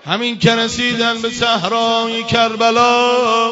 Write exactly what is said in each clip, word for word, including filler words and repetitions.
همین که رسیدن به صحرای کربلا،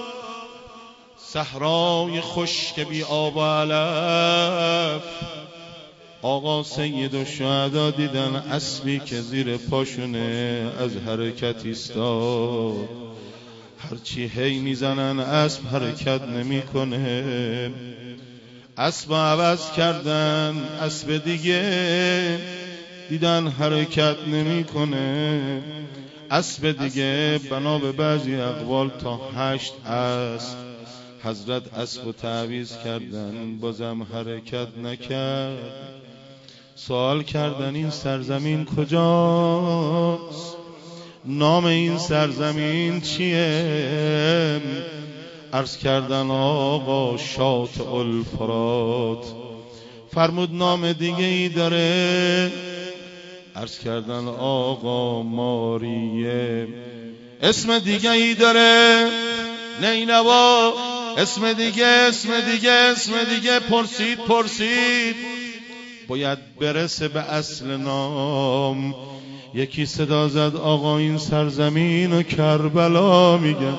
صحرای خشک بی آب و علف، آقا سید الشهدا دیدن اسبی که زیر پاشونه از حرکت ایستاد. هرچی هی میزنن اسب حرکت نمیکنه. اسب عوض کردن، اسب دیگه دیدن حرکت نمیکنه. اسب دیگه بنا به بعضی اقوال تا هشت اسب حضرت اسب و تعویض کردن، بازم حرکت نکرد. سوال کردن این سرزمین کجاست؟ نام این سرزمین چیه؟ عرض کردن آقا شاطئ الفرات. فرمود نام دیگه ای داره. عرض کردن آقا ماریه. اسم دیگه ای داره نینوا. اسم دیگه اسم دیگه اسم دیگه. پرسید پرسید باید برسه به اصل نام. یکی صدا زد آقا این سرزمین و کربلا میگن.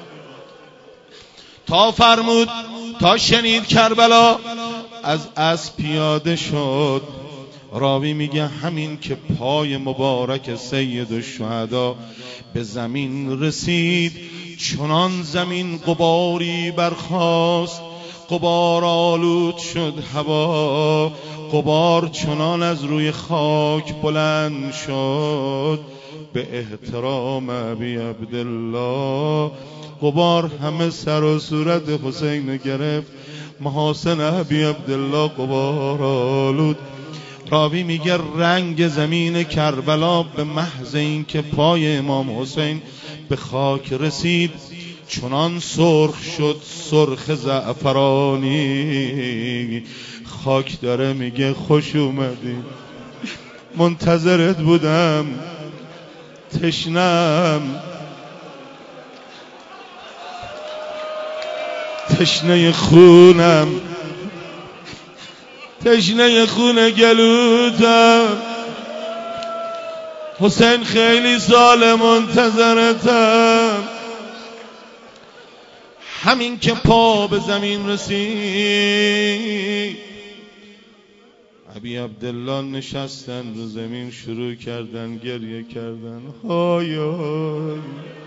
تا فرمود تا شنید کربلا از اسب پیاده شد. راوی میگه همین که پای مبارک سید الشهدا به زمین رسید، چنان زمین غباری برخاست، غبار آلود شد هوا. غبار چنان از روی خاک بلند شد به احترام ابی عبدالله. غبار همه سر و صورت حسین گرفت، محاسن ابی عبدالله غبار آلود. راوی میگه رنگ زمین کربلا به محض این که پای امام حسین به خاک رسید چنان سرخ شد، سرخ زعفرانی. خاک داره میگه خوش اومدی، منتظرت بودم، تشنم، تشنه خونم، تشنه خون گلوتم. حسین خیلی سال منتظرتم. همین که پا به زمین رسید، ابی عبدالله نشستن رو زمین، شروع کردن گریه کردن. های های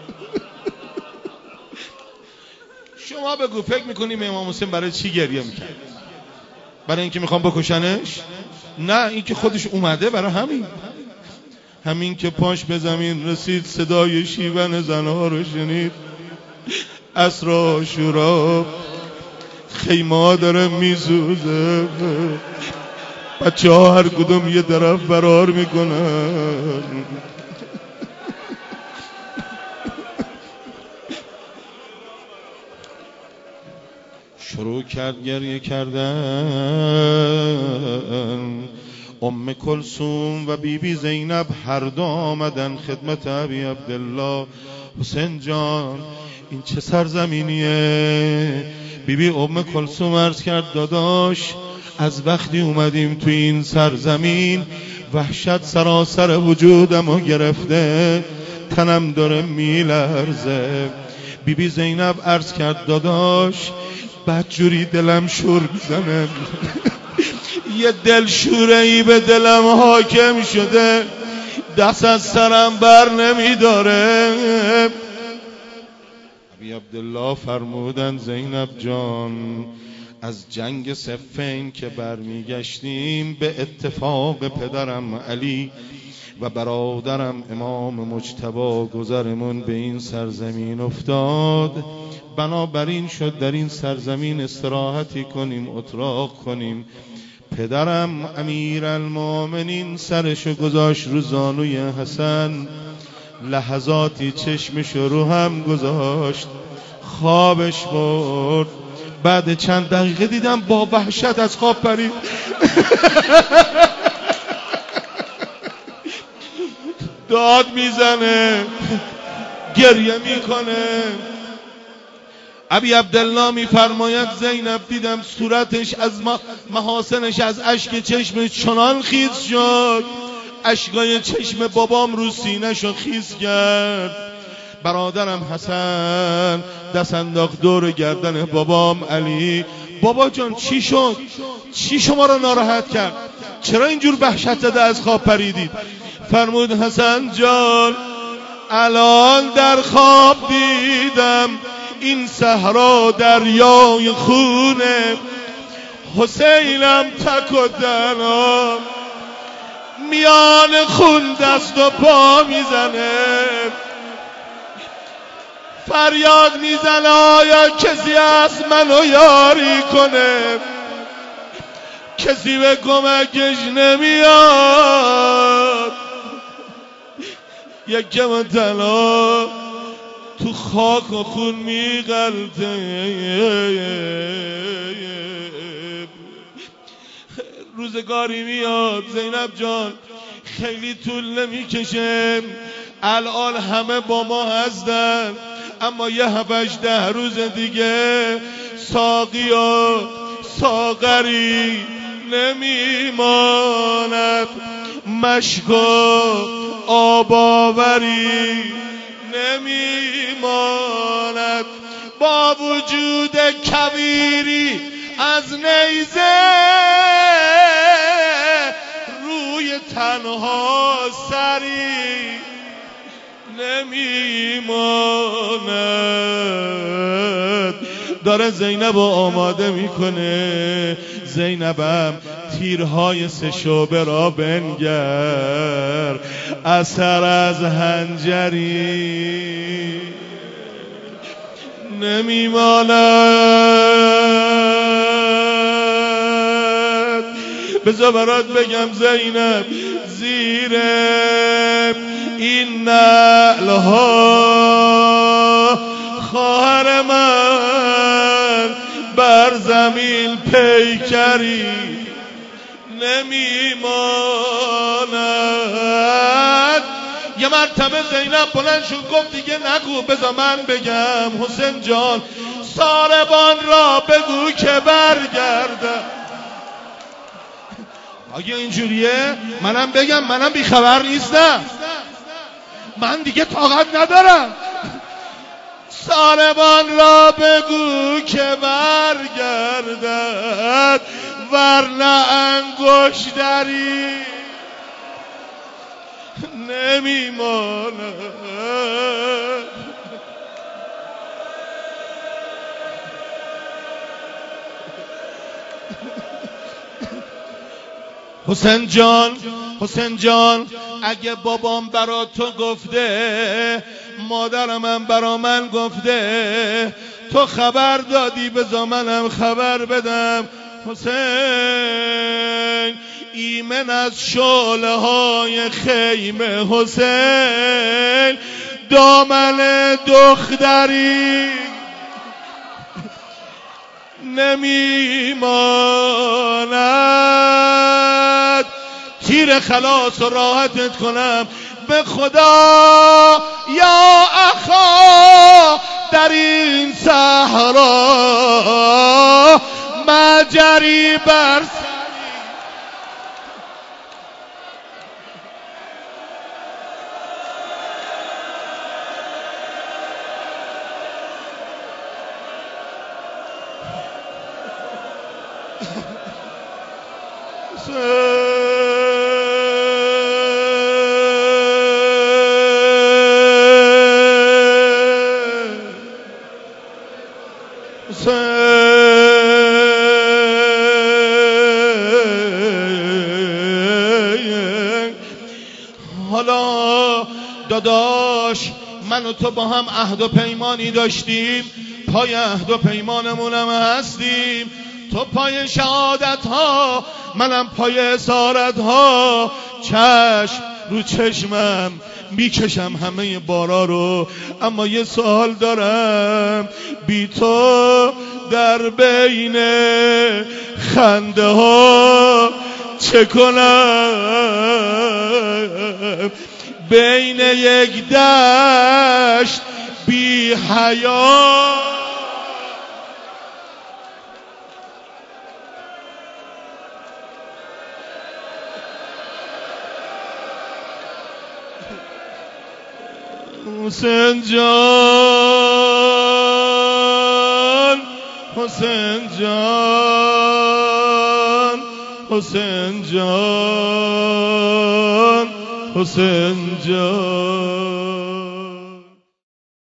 شما بگو فکر میکنیم امام حسین برای چی گریه میکرد؟ برای اینکه میخوام بکشنش؟ نه، این که خودش اومده برای همین. همین که پاش به زمین رسید صدای شیون زنها رو شنید. عصر عاشورا، خیمه ها داره میسوزه، بچه ها هر کدوم یه طرف فرار میکنن. شروع کرد گریه کردن. ام کلثوم و بی بی زینب هر دو آمدن خدمت ابی عبدالله. حسین جان این چه سرزمینیه؟ بی بی ام کلثوم عرض کرد داداش از وقتی اومدیم تو این سرزمین وحشت سراسر وجودمو گرفته، تنم داره میلرزه. بی بی زینب عرض کرد داداش بدجوری دلم شور میزنه، یه دل شوره‌ای به دلم حاکم شده، دست از سرم بر نمیداره. ابی عبدالله فرمودن زینب جان از جنگ صفین که برمیگشتیم به اتفاق پدرم علی و برادرم امام مجتبی گذرمون به این سرزمین افتاد. بنابراین شد در این سرزمین استراحتی کنیم، اتراق کنیم. پدرم امیرالمومنین سرشو گذاشت رو زانوی حسن، لحظاتی چشمشو رو هم گذاشت، خوابش برد. بعد چند دقیقه دیدم با وحشت از خواب پرید. داد میزنه، گریه میکنه. ابی عبدالله میفرماید زینب دیدم صورتش از محاسنش از اشک چشمش چنان خیز شد، اشکای چشم بابام رو سینه‌شو خیس کرد. برادرم حسن دست انداخت دور گردن بابام علی. بابا جان چی شد؟ چی شما رو ناراحت کرد؟ چرا اینجور وحشت زده از خواب پریدید؟ فرمود حسن جان الان در خواب دیدم این صحرا دریای خونه، حسینم تک و تنها میان خون دست و پا میزنه، فریاد میزنه آیا کسی هست منو یاری کنه؟ کسی به کمکش نمیاد، یکی و تنها تو خاک و خون میغلطه. روزگاری میاد زینب جان خیلی طول نمیکشه، الان همه با ما هستن اما یه هفتش ده روز دیگه ساقی و ساغری نمیماند، مشک و آباوری نمیماند، با وجود کبیری از نیزه روی تنها سری نمیماند. داره زینب رو آماده میکنه. زینبم تیرهای سه شعبه را بنگر، اثر از هنجری نمیماند. بذار برات بگم زینب زیر این نعلها خواهر من بر زمین پیکری نمیماند. یه مرتبه زینب بلند شد گفت دیگه نگو بذار من بگم. حسین جان ساربان را بگو که برگردم. اگه اینجوریه منم بگم منم بیخبر نیستم، من دیگه طاقت ندارم. ساربان را بگو که برگردد ورنه انگشتری نمیماند. حسین جان حسین جان اگه بابام برا تو گفته، مادرم هم برا من گفته، تو خبر دادی بذار منم خبر بدم. حسین ایمن از شعله های خیمه، حسین دامن دختری نمیماند. تیر خلاص و راحتت کنم به خدا یا اخا در این صحرا مجری بر حالا داداش من و تو با هم عهد و پیمانی داشتیم، پای عهد و پیمانمونم هستیم. تو پای شهادت ها، منم پای اسارت ها. چشم رو چشمم میکشم همه بارا رو، اما یه سوال دارم، بی تو در بین خنده ها چه کنم؟ بین یک دشت بی حیا حسین جان حسین جان حسین جان حسین جان